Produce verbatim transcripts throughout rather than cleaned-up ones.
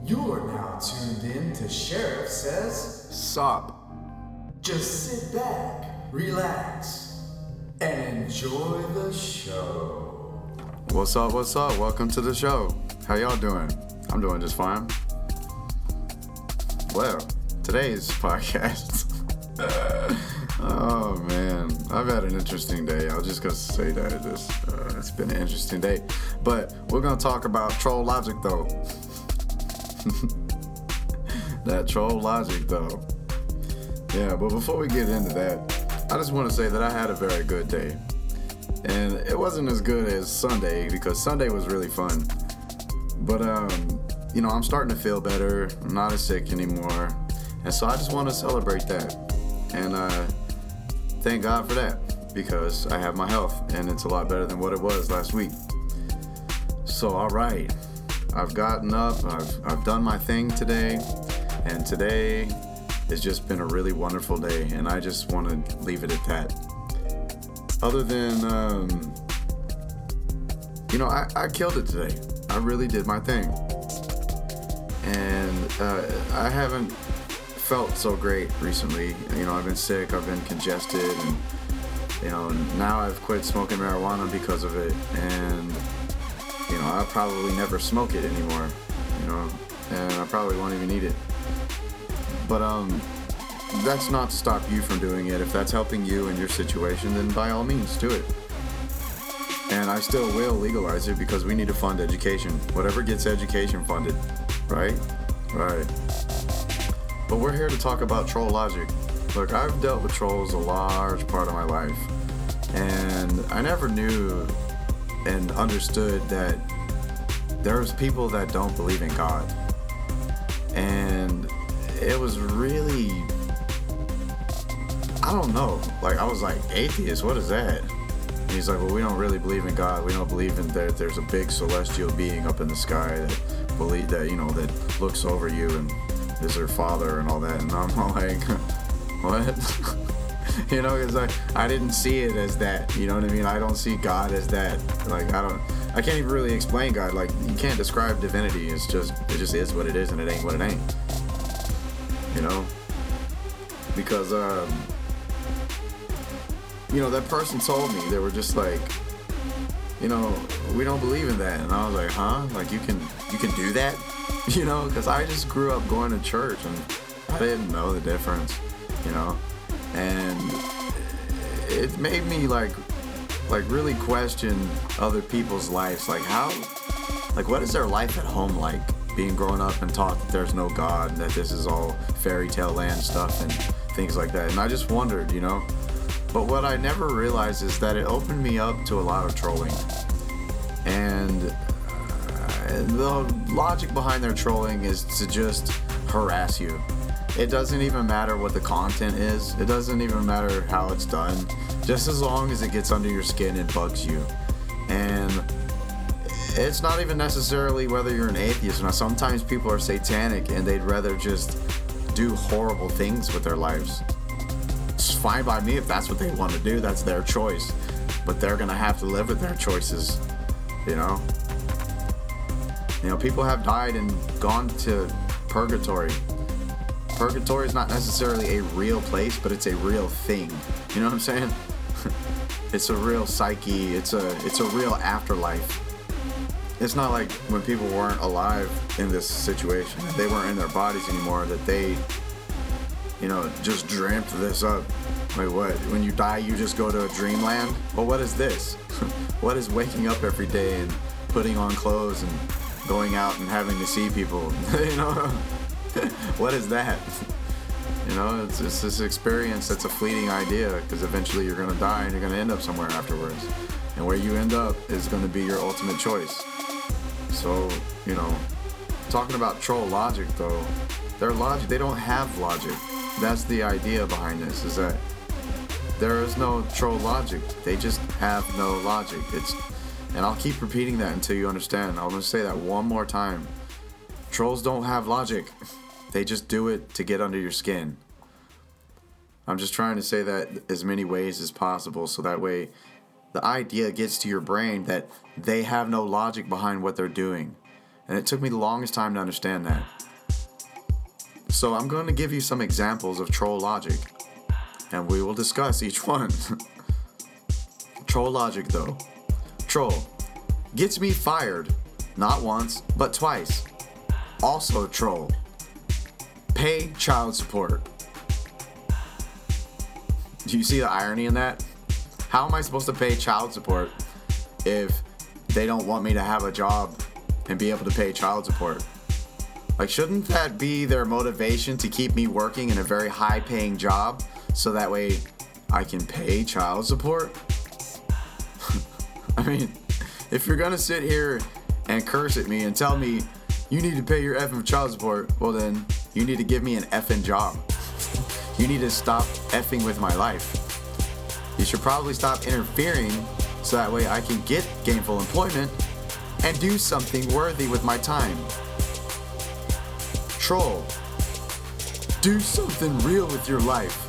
You're now tuned in to Sheriff Says Sup. Just sit back, relax, and enjoy the show. What's up, what's up? Welcome to the show. How y'all doing? I'm doing just fine. Well, today's podcast. Oh man, I've had an interesting day. I was just gonna say that it is, uh, it's been an interesting day. But we're gonna talk about troll logic though. That troll logic though. Yeah, but before we get into that, I just want to say that I had a very good day. And it wasn't as good as Sunday because Sunday was really fun. But um, you know, I'm starting to feel better. I'm not as sick anymore. And so I just want to celebrate that. And uh thank God for that, because I have my health and it's a lot better than what it was last week. So, all right, I've gotten up, I've, I've done my thing today, and today has just been a really wonderful day, and I just want to leave it at that. Other than, um, you know, I, I killed it today. I really did my thing. And uh, I haven't felt so great recently. You know, I've been sick, I've been congested, and you know, now I've quit smoking marijuana because of it, and you know, I'll probably never smoke it anymore, you know, and I probably won't even eat it. But um that's not to stop you from doing it. If that's helping you in your situation, then by all means do it. And I still will legalize it because we need to fund education. Whatever gets education funded, right? Right. But we're here to talk about troll logic. Look, I've dealt with trolls a large part of my life, and I never knew and understood that there's people that don't believe in God. And it was really, I don't know, like I was like, atheist, what is that? And he's like, well, we don't really believe in God. We don't believe in that there's a big celestial being up in the sky that believe that, you know, that looks over you and is her father and all that. And I'm like, what? You know, because I, I didn't see it as that. You know what I mean? I don't see God as that. Like, I don't, I can't even really explain God. Like, you can't describe divinity. It's just, it just is what it is and it ain't what it ain't. You know? Because, um, you know, that person told me, they were just like, you know, we don't believe in that. And I was like, huh? Like, you can, you can do that? You know, because I just grew up going to church and I didn't know the difference, you know, and it made me like, like really question other people's lives. Like how, like what is their life at home like, being grown up and taught that there's no God and that this is all fairy tale land stuff and things like that. And I just wondered, you know, but what I never realized is that it opened me up to a lot of trolling. And the logic behind their trolling is to just harass you. It doesn't even matter what the content is. It doesn't even matter how it's done. Just as long as it gets under your skin and bugs you. And it's not even necessarily whether you're an atheist. Now, sometimes people are satanic and they'd rather just do horrible things with their lives. It's fine by me if that's what they want to do. That's their choice. But they're going to have to live with their choices, you know? You know, people have died and gone to purgatory. Purgatory is not necessarily a real place, but it's a real thing. You know what I'm saying? It's a real psyche. It's a it's a real afterlife. It's not like when people weren't alive in this situation, they weren't in their bodies anymore, that they, you know, just dreamt this up. Like what? When you die, you just go to a dreamland? Well, what is this? What is waking up every day and putting on clothes and going out and having to see people? You know, what is that? You know, it's, it's this experience that's a fleeting idea, because eventually you're going to die and you're going to end up somewhere afterwards. And where you end up is going to be your ultimate choice. So, you know, talking about troll logic though, their logic, they don't have logic. That's the idea behind this, is that there is no troll logic. They just have no logic. It's And I'll keep repeating that until you understand. I'm going to say that one more time. Trolls don't have logic. They just do it to get under your skin. I'm just trying to say that as many ways as possible, so that way the idea gets to your brain that they have no logic behind what they're doing. And it took me the longest time to understand that. So I'm going to give you some examples of troll logic, and we will discuss each one. Troll logic though. Troll. Gets me fired. Not once, but twice. Also troll. Pay child support. Do you see the irony in that? How am I supposed to pay child support if they don't want me to have a job and be able to pay child support? Like, shouldn't that be their motivation to keep me working in a very high-paying job so that way I can pay child support? I mean, if you're gonna sit here and curse at me and tell me you need to pay your effing child support, well then, you need to give me an effing job. You need to stop effing with my life. You should probably stop interfering so that way I can get gainful employment and do something worthy with my time. Troll. Do something real with your life.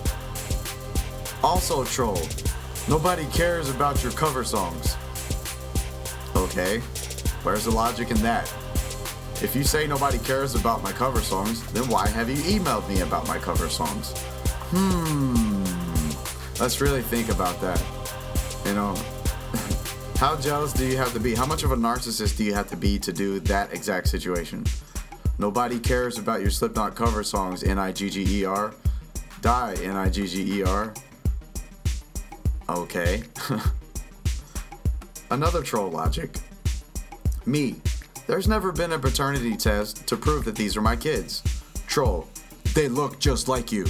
Also troll. Nobody cares about your cover songs. Okay, where's the logic in that? If you say nobody cares about my cover songs, then why have you emailed me about my cover songs? Hmm, let's really think about that. You know, how jealous do you have to be? How much of a narcissist do you have to be to do that exact situation? Nobody cares about your Slipknot cover songs, N I G G E R. Die, N I G G E R. Okay. Another troll logic. Me. There's never been a paternity test to prove that these are my kids. Troll. They look just like you.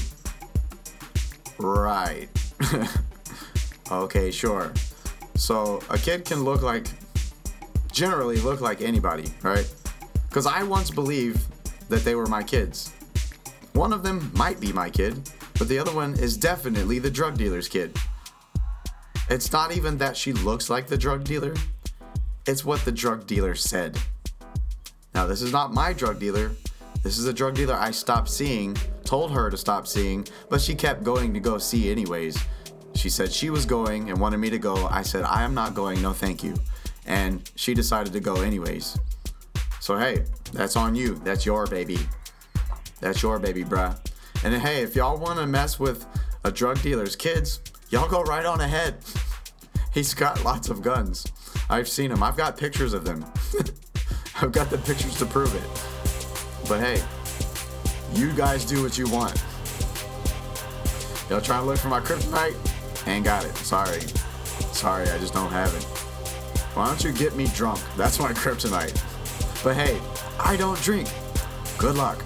Right. Okay, sure. So a kid can look like, generally look like anybody, right? Because I once believed that they were my kids. One of them might be my kid, but the other one is definitely the drug dealer's kid. It's not even that she looks like the drug dealer. It's what the drug dealer said. Now, this is not my drug dealer. This is a drug dealer I stopped seeing, told her to stop seeing, but she kept going to go see anyways. She said she was going and wanted me to go. I said, I am not going, no thank you. And she decided to go anyways. So hey, that's on you. That's your baby. That's your baby, bruh. And then, hey, if y'all want to mess with a drug dealer's kids, y'all go right on ahead. He's got lots of guns. I've seen them. I've got pictures of them. I've got the pictures to prove it. But hey, you guys do what you want. Y'all trying to look for my kryptonite? Ain't got it. Sorry. Sorry, I just don't have it. Why don't you get me drunk? That's my kryptonite. But hey, I don't drink. Good luck.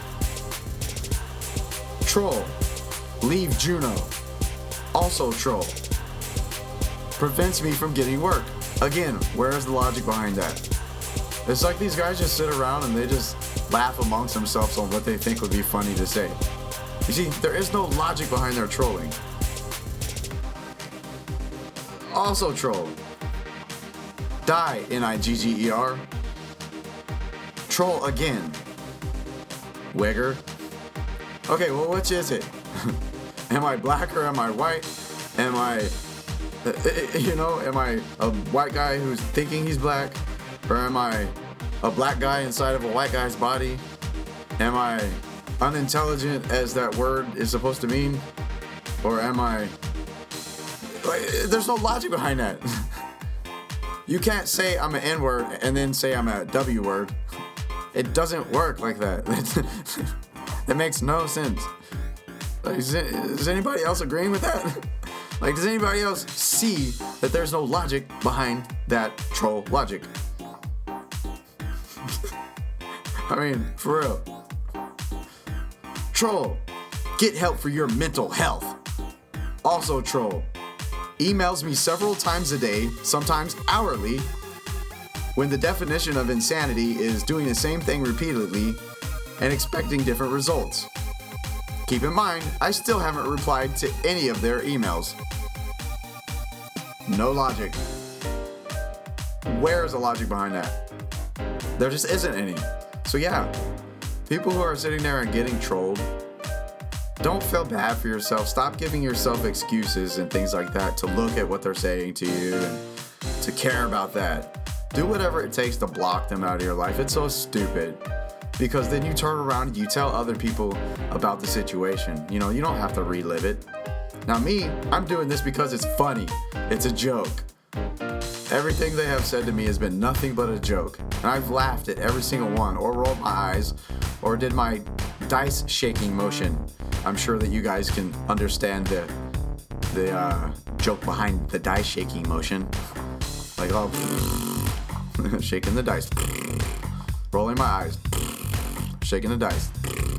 Troll. Leave Juno. Also troll. Prevents me from getting work. Again, where is the logic behind that? It's like these guys just sit around and they just laugh amongst themselves on what they think would be funny to say. You see, there is no logic behind their trolling. Also troll. Die, N I G G E R. Troll again. Wigger. Okay, well, which is it? Am I black or am I white? Am I, you know, am I a white guy who's thinking he's black? Or am I a black guy inside of a white guy's body? Am I unintelligent as that word is supposed to mean? Or am I, like, there's no logic behind that. You can't say I'm an N-word and then say I'm a W-word. It doesn't work like that. It makes no sense. Like, is, it, is anybody else agreeing with that? Like, does anybody else see that there's no logic behind that troll logic? I mean, for real. Troll. Get help for your mental health. Also troll. Emails me several times a day, sometimes hourly, when the definition of insanity is doing the same thing repeatedly and expecting different results. Keep in mind, I still haven't replied to any of their emails. No logic. Where is the logic behind that? There just isn't any. So yeah, people who are sitting there and getting trolled, don't feel bad for yourself. Stop giving yourself excuses and things like that to look at what they're saying to you and to care about that. Do whatever it takes to block them out of your life. It's so stupid. Because then you turn around and you tell other people about the situation. You know, you don't have to relive it. Now me, I'm doing this because it's funny. It's a joke. Everything they have said to me has been nothing but a joke. And I've laughed at every single one, or rolled my eyes, or did my dice shaking motion. I'm sure that you guys can understand the the uh, joke behind the dice shaking motion. Like, oh, shaking the dice, rolling my eyes, shaking the dice.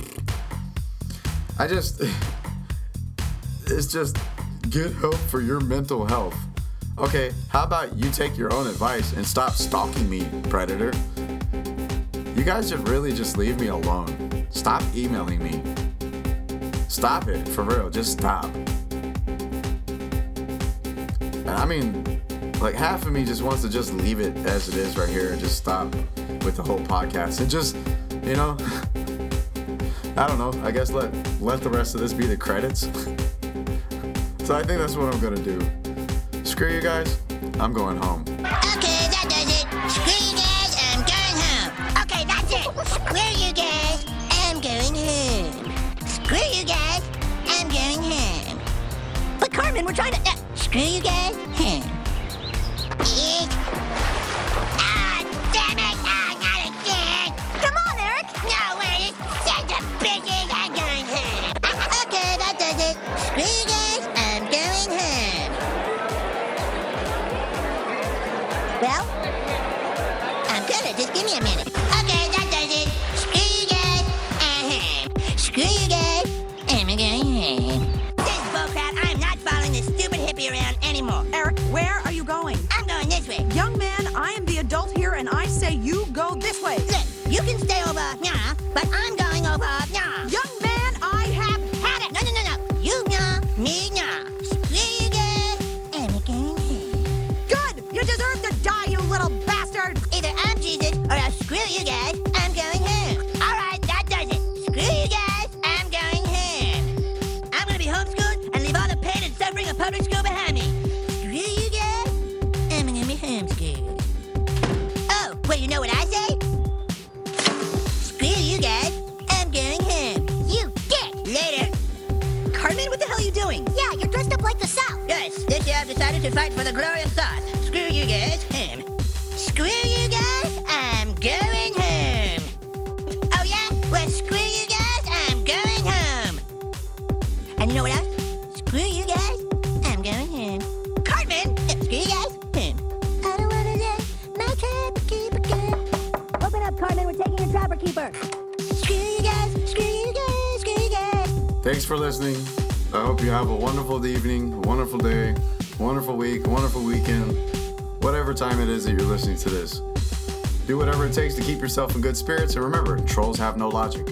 I just, it's just get help for your mental health. Okay, how about you take your own advice and stop stalking me, Predator? You guys should really just leave me alone. Stop emailing me. Stop it, for real, just stop. And I mean, like half of me just wants to just leave it as it is right here and just stop with the whole podcast and just, you know, I don't know, I guess let let the rest of this be the credits. So I think that's what I'm gonna do. Screw you guys, I'm going home. Okay, that does it. Screw you guys, I'm going home. Okay, that's it. Screw you guys, I'm going home. Screw you guys, I'm going home. But Cartman, we're trying to... Uh, screw you guys, home. Eek. Ah, damn it. Ah, not again. Come on, Eric. No, wait. Send the bitches. I'm going home. Okay, that does it. Screw you guys, I'm going home. Well, I'm gonna. Just give me a minute. Okay, that does it. Screw you guys. Uh-huh. Screw you guys. I'm going home. This is bullcrap. I'm not following this stupid hippie around anymore. Eric, where are you going? I'm going this way. Young man, I am the adult here, and I say you go this way. Look, you can stay over now, but I'm going over now. Young man, I have had it. No, no, no, no. You now, me now. Screw you guys. I'm going home. Good. You deserve to die, you little bastard. Either I'm Jesus or I'll screw you guys. I'm going home. All right, that does it. Screw you guys. I'm going home. I'm going to be homeschooled and leave all the pain and suffering of public school behind me. Screw you guys. I'm going to be homeschooled. Oh, well, you know what I say? Screw you guys. I'm going home. You dick. Later. Cartman, what the hell are you doing? Yeah, you're dressed up like the South. Yes, this year I've decided to fight for the glorious South. Screw you guys, home. Screw you guys, I'm going home. Oh yeah? Well, screw you guys, I'm going home. And you know what else? Screw you guys, I'm going home. Cartman! Yeah, screw you guys, home. I don't wanna let my trapper keeper go. Open up, Cartman. We're taking your trapper keeper. Screw you guys, screw you guys, screw you guys. Thanks for listening. I hope you have a wonderful evening, a wonderful day, wonderful week, wonderful weekend, whatever time it is that you're listening to this. Do whatever it takes to keep yourself in good spirits, and remember, trolls have no logic.